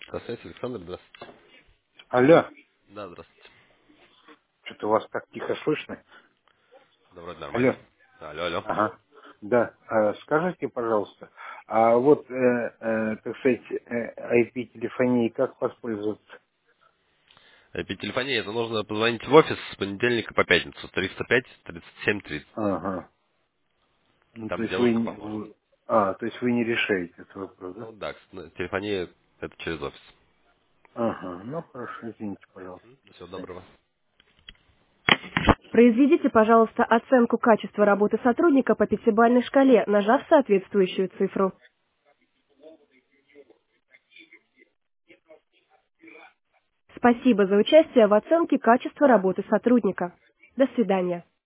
Здравствуйте, Александр, здравствуйте. Алло, Да, здравствуйте. что-то у вас так тихо слышно. Да, вроде нормально. Алло, Алло, алло. ага, да, скажите, пожалуйста, а вот, так сказать, IP-телефонией как воспользоваться? IP-телефония, это нужно позвонить в офис с понедельника по пятницу, 305-37-30. Ага, ну, то Там есть вы, девушка поможет. то есть вы не решаете этот вопрос, да? Ну да, телефония это через офис. Ага, ну хорошо, извините, пожалуйста. До Всего свидания. доброго. Произведите, пожалуйста, оценку качества работы сотрудника по пятибалльной шкале, нажав соответствующую цифру. Спасибо за участие в оценке качества работы сотрудника. До свидания.